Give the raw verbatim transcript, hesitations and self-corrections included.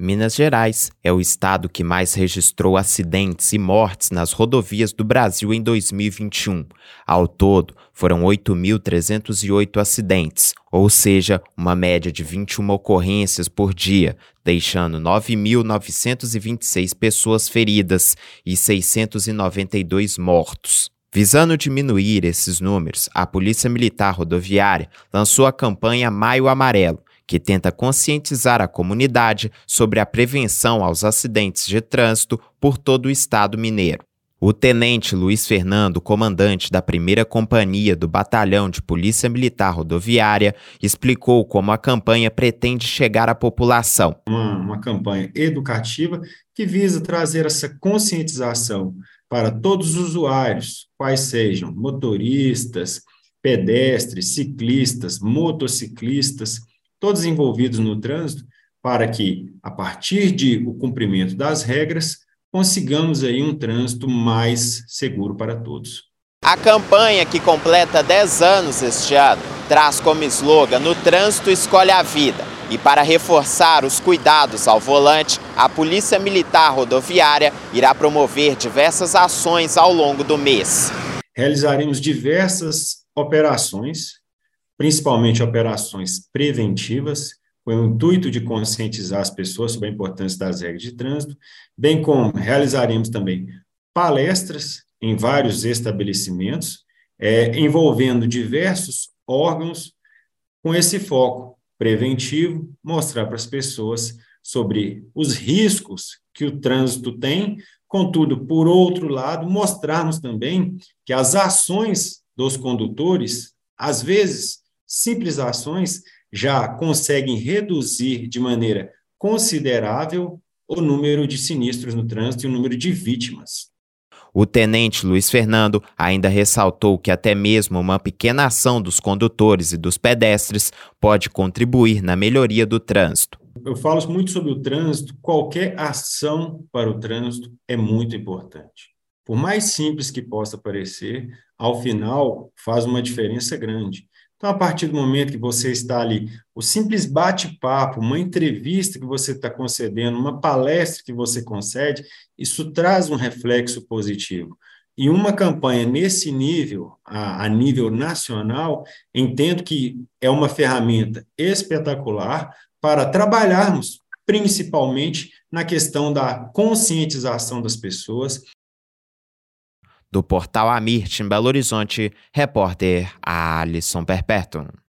Minas Gerais é o estado que mais registrou acidentes e mortes nas rodovias do Brasil em dois mil e vinte e um. Ao todo, foram oito mil trezentos e oito acidentes, ou seja, uma média de vinte e uma ocorrências por dia, deixando nove mil novecentos e vinte e seis pessoas feridas e seiscentos e noventa e dois mortos. Visando diminuir esses números, a Polícia Militar Rodoviária lançou a campanha Maio Amarelo, que tenta conscientizar a comunidade sobre a prevenção aos acidentes de trânsito por todo o estado mineiro. O tenente Luiz Fernando, comandante da primeira companhia do Batalhão de Polícia Militar Rodoviária, explicou como a campanha pretende chegar à população. Uma, uma campanha educativa que visa trazer essa conscientização para todos os usuários, quais sejam motoristas, pedestres, ciclistas, motociclistas, todos envolvidos no trânsito, para que, a partir de o cumprimento das regras, consigamos aí um trânsito mais seguro para todos. A campanha, que completa dez anos este ano, traz como slogan "No trânsito escolhe a vida". E para reforçar os cuidados ao volante, a Polícia Militar Rodoviária irá promover diversas ações ao longo do mês. Realizaremos diversas operações, principalmente operações preventivas, com o intuito de conscientizar as pessoas sobre a importância das regras de trânsito, bem como realizaremos também palestras em vários estabelecimentos, é, envolvendo diversos órgãos, com esse foco preventivo, mostrar para as pessoas sobre os riscos que o trânsito tem, contudo, por outro lado, mostrarmos também que as ações dos condutores, às vezes, simples ações já conseguem reduzir de maneira considerável o número de sinistros no trânsito e o número de vítimas. O tenente Luiz Fernando ainda ressaltou que até mesmo uma pequena ação dos condutores e dos pedestres pode contribuir na melhoria do trânsito. Eu falo muito sobre o trânsito, qualquer ação para o trânsito é muito importante. Por mais simples que possa parecer, ao final faz uma diferença grande. Então, a partir do momento que você está ali, o simples bate-papo, uma entrevista que você está concedendo, uma palestra que você concede, isso traz um reflexo positivo. E uma campanha nesse nível, a, a nível nacional, entendo que é uma ferramenta espetacular para trabalharmos, principalmente na questão da conscientização das pessoas. Do portal Amirte, em Belo Horizonte, repórter Alisson Perpétuo.